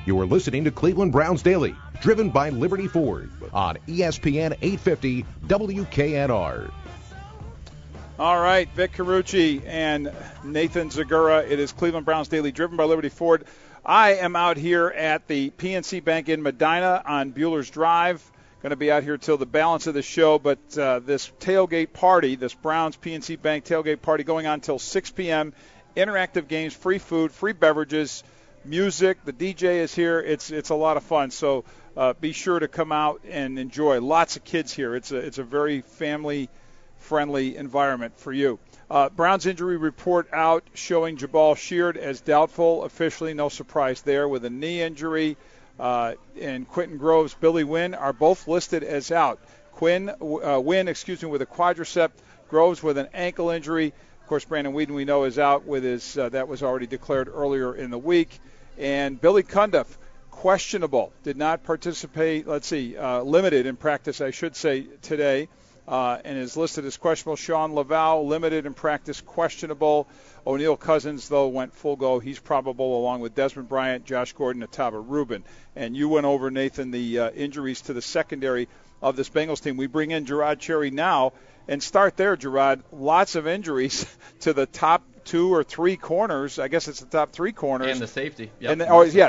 You are listening to Cleveland Browns Daily, driven by Liberty Ford on ESPN 850 WKNR. All right, Vic Carucci and Nathan Zagura. It is Cleveland Browns Daily, driven by Liberty Ford. I am out here at the PNC Bank in Medina on Bueller's Drive. Going to be out here till the balance of the show, but this tailgate party, this Browns PNC Bank tailgate party going on till 6 p.m., interactive games, free food, free beverages, music. The DJ is here. It's a lot of fun, so be sure to come out and enjoy. Lots of kids here. It's a very family-friendly environment for you. Browns injury report out showing Jabal Sheard as doubtful. Officially, no surprise there with a knee injury. And Quentin Groves, Billy Wynn are both listed as out. Wynn, with a quadricep. Groves with an ankle injury. Of course, Brandon Weeden, we know, is out with his, that was already declared earlier in the week. And Billy Cundiff, questionable, did not participate, limited in practice, I should say, today. And is listed as questionable. Sean Laval, limited in practice, questionable. O'Neal Cousins, though, went full go. He's probable, along with Desmond Bryant, Josh Gordon, and Tava Rubin. And you went over, Nathan, the injuries to the secondary of this Bengals team. We bring in Gerard Cherry now and start there, Gerard. Lots of injuries to the top two or three corners. I guess it's the top three corners. And the safety. Yep.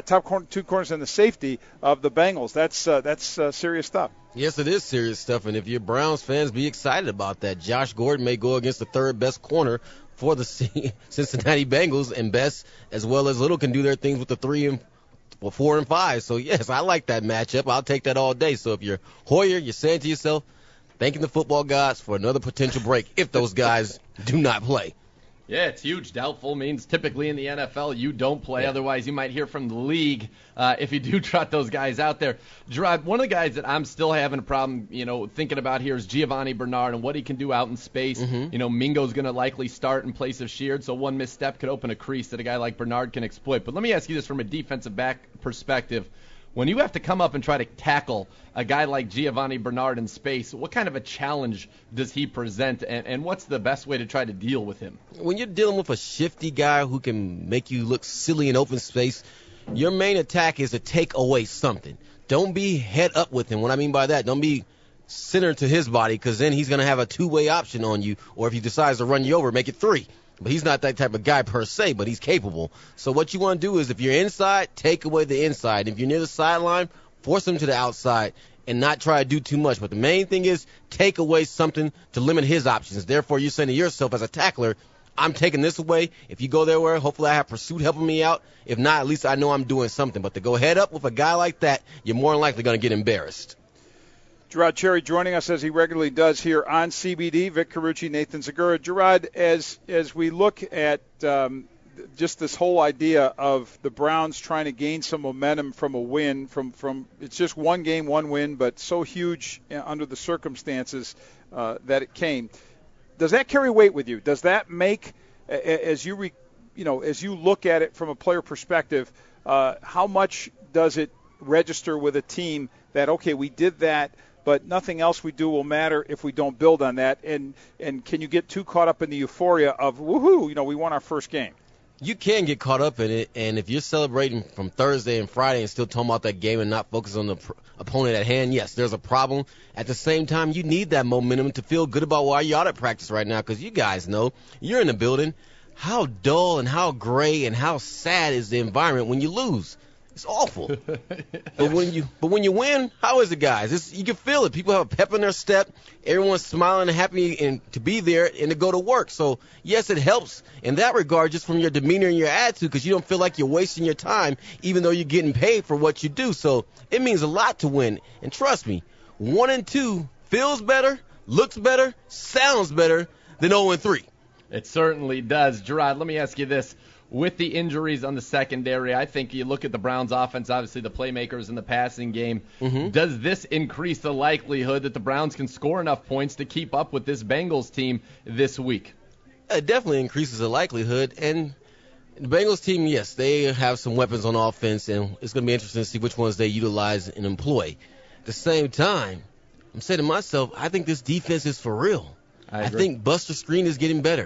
Two corners and the safety of the Bengals. That's serious stuff. Yes, it is serious stuff, and if you're Browns fans, be excited about that. Josh Gordon may go against the third-best corner for the Cincinnati Bengals, and Best as well as Little can do their things with the 4 and 5. So, yes, I like that matchup. I'll take that all day. So if you're Hoyer, you're saying to yourself, thanking the football gods for another potential break if those guys do not play. Yeah, it's huge. Doubtful means typically in the NFL you don't play. Yeah. Otherwise, you might hear from the league if you do trot those guys out there. Gerard, one of the guys that I'm still having a problem, thinking about here is Giovanni Bernard and what he can do out in space. Mm-hmm. Mingo's going to likely start in place of Sheard, so one misstep could open a crease that a guy like Bernard can exploit. But let me ask you this from a defensive back perspective. When you have to come up and try to tackle a guy like Giovanni Bernard in space, what kind of a challenge does he present, and what's the best way to try to deal with him? When you're dealing with a shifty guy who can make you look silly in open space, your main attack is to take away something. Don't be head up with him. What I mean by that, don't be centered to his body, because then he's going to have a two-way option on you, or if he decides to run you over, make it 3. But he's not that type of guy per se, but he's capable. So what you want to do is if you're inside, take away the inside. If you're near the sideline, force him to the outside and not try to do too much. But the main thing is take away something to limit his options. Therefore, you're saying to yourself as a tackler, I'm taking this away. If you go there where hopefully I have pursuit helping me out. If not, at least I know I'm doing something. But to go head up with a guy like that, you're more than likely going to get embarrassed. Gerard Cherry joining us as he regularly does here on CBD. Vic Carucci, Nathan Zagura. Gerard, as we look at just this whole idea of the Browns trying to gain some momentum from a win, from it's just one game, one win, but so huge under the circumstances that it came. Does that carry weight with you? Does that make, as you look at it from a player perspective, how much does it register with a team that, okay, we did that, but nothing else we do will matter if we don't build on that? And can you get too caught up in the euphoria of, woohoo, we won our first game? You can get caught up in it, and if you're celebrating from Thursday and Friday and still talking about that game and not focus on the opponent at hand, yes, there's a problem. At the same time, you need that momentum to feel good about why you're out at practice right now, because you guys know you're in the building. How dull and how gray and how sad is the environment when you lose? It's awful. But when you win, how is it, guys? You can feel it. People have a pep in their step. Everyone's smiling and happy and to be there and to go to work. So, yes, it helps in that regard just from your demeanor and your attitude, because you don't feel like you're wasting your time even though you're getting paid for what you do. So it means a lot to win. And trust me, 1-2 feels better, looks better, sounds better than 0-3. It certainly does. Gerard, let me ask you this. With the injuries on the secondary, I think you look at the Browns' offense, obviously the playmakers in the passing game. Mm-hmm. Does this increase the likelihood that the Browns can score enough points to keep up with this Bengals team this week? It definitely increases the likelihood. And the Bengals team, yes, they have some weapons on offense, and it's going to be interesting to see which ones they utilize and employ. At the same time, I'm saying to myself, I think this defense is for real. I think Buster Screen is getting better.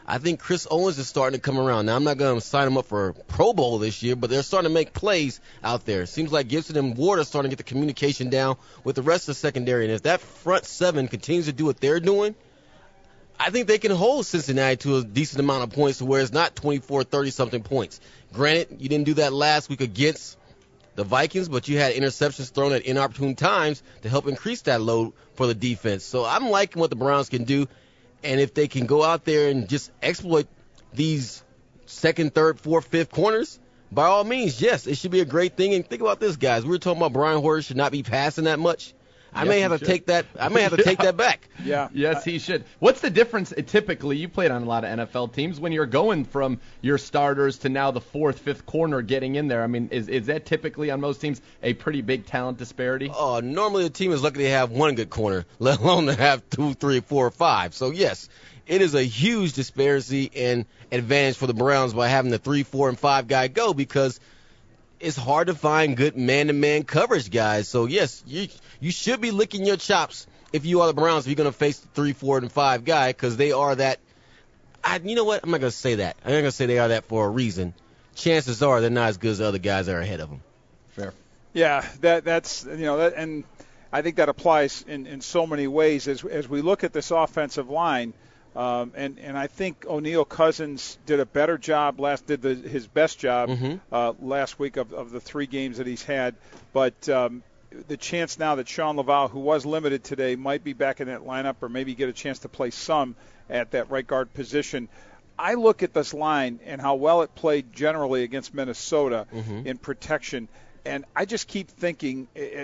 I think Chris Owens is starting to come around. Now, I'm not going to sign him up for Pro Bowl this year, but they're starting to make plays out there. It seems like Gibson and Ward are starting to get the communication down with the rest of the secondary. And if that front seven continues to do what they're doing, I think they can hold Cincinnati to a decent amount of points to where it's not 24, 30-something points. Granted, you didn't do that last week against the Vikings, but you had interceptions thrown at inopportune times to help increase that load for the defense. So I'm liking what the Browns can do. And if they can go out there and just exploit these second, third, fourth, fifth corners, by all means, yes, it should be a great thing. And think about this, guys. We were talking about Brian Hoyer should not be passing that much. I may have to take that back. Yeah. Yes, he should. What's the difference typically? You played on a lot of NFL teams when you're going from your starters to now the fourth, fifth corner getting in there. I mean, is that typically on most teams a pretty big talent disparity? Oh, normally a team is lucky to have one good corner, let alone to have 2, 3, 4, or 5. So yes, it is a huge disparity and advantage for the Browns by having the 3, 4, and 5 guy go, because it's hard to find good man-to-man coverage guys. So, yes, you should be licking your chops if you are the Browns, if you're going to face the 3, 4, and 5 guy, because they are that. You know what? I'm not going to say that. I'm not going to say they are that for a reason. Chances are they're not as good as the other guys that are ahead of them. Fair. Yeah, that's and I think that applies in so many ways as we look at this offensive line. And I think O'Neal Cousins did a better job his best job last week of the 3 games that he's had. But the chance now that Sean Laval, who was limited today, might be back in that lineup or maybe get a chance to play some at that right guard position. I look at this line and how well it played generally against Minnesota in protection, and I just keep thinking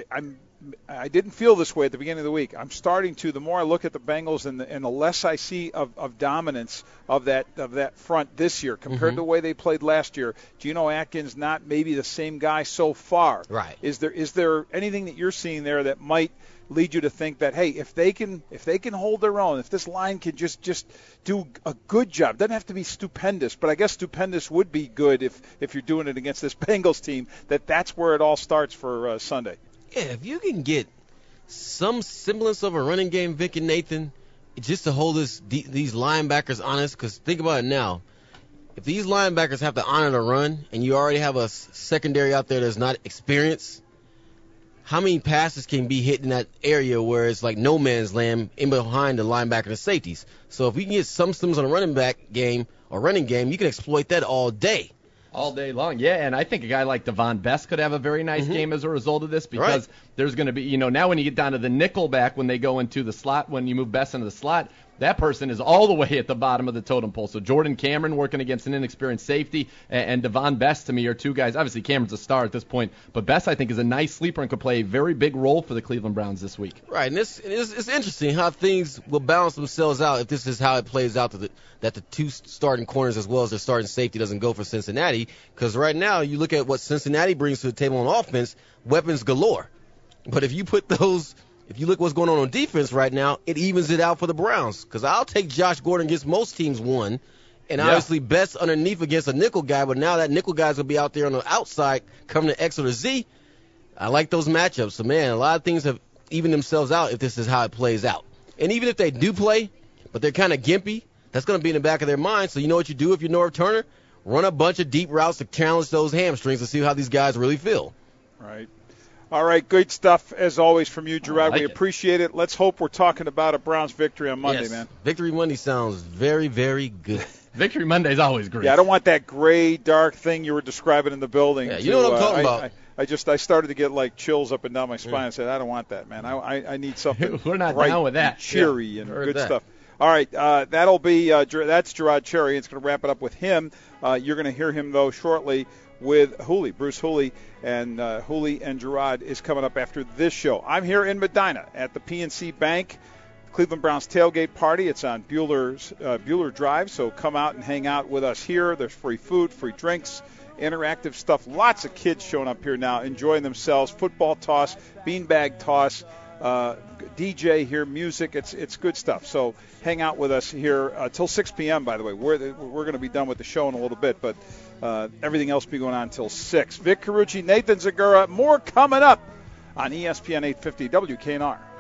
I didn't feel this way at the beginning of the week. I'm starting to. The more I look at the Bengals and the less I see of dominance of that front this year compared to the way they played last year. Geno Atkins not maybe the same guy so far. Right. Is there anything that you're seeing there that might lead you to think that, hey, if they can hold their own, if this line can just do a good job, doesn't have to be stupendous, but I guess stupendous would be good if you're doing it against this Bengals team, that's where it all starts for Sunday. Yeah, if you can get some semblance of a running game, Vic and Nathan, just to hold these linebackers honest, because think about it now. If these linebackers have to honor the run and you already have a secondary out there that's not experienced, how many passes can be hit in that area where it's like no man's land in behind the linebacker and the safeties? So if we can get some semblance on a running game, you can exploit that all day. All day long, yeah, and I think a guy like Devon Best could have a very nice game as a result of this, because there's going to be, now when you get down to the nickel back, when they go into the slot, when you move Best into the slot, that person is all the way at the bottom of the totem pole. So Jordan Cameron working against an inexperienced safety, and Devon Best to me are two guys. Obviously Cameron's a star at this point, but Best I think is a nice sleeper and could play a very big role for the Cleveland Browns this week. Right, and it's interesting how things will balance themselves out if this is how it plays out, that the 2 starting corners as well as the starting safety doesn't go for Cincinnati, because right now you look at what Cincinnati brings to the table on offense, weapons galore. But if you look what's going on defense right now, it evens it out for the Browns. Because I'll take Josh Gordon against most teams 1, and obviously Best underneath against a nickel guy, but now that nickel guy's going to be out there on the outside coming to X or the Z. I like those matchups. So, man, a lot of things have evened themselves out if this is how it plays out. And even if they do play, but they're kind of gimpy, that's going to be in the back of their mind. So you know what you do if you're Norv Turner? Run a bunch of deep routes to challenge those hamstrings and see how these guys really feel. Right. All right, good stuff as always from you, Gerard. We appreciate it. Let's hope we're talking about a Browns victory on Monday, man. Victory Monday sounds very, very good. Victory Monday is always great. Yeah, I don't want that gray, dark thing you were describing in the building. Yeah, you know what I'm talking about. I started to get like chills up and down my spine. I said, I don't want that, man. I need something we're not bright down with that. And cheery and good stuff. All right, that'll be that's Gerard Cherry. It's going to wrap it up with him. You're going to hear him though shortly with Hooley, Bruce Hooley, and Hooley and Gerard is coming up after this show. I'm here in Medina at the PNC Bank Cleveland Browns tailgate party. It's on Bueller Drive, so come out and hang out with us here. There's free food, free drinks, interactive stuff. Lots of kids showing up here now, enjoying themselves. Football toss, beanbag toss, DJ here, music. It's good stuff. So hang out with us here till 6 p.m., by the way. We're going to be done with the show in a little bit, but everything else will be going on until 6. Vic Carucci, Nathan Zagura, more coming up on ESPN 850 WKNR.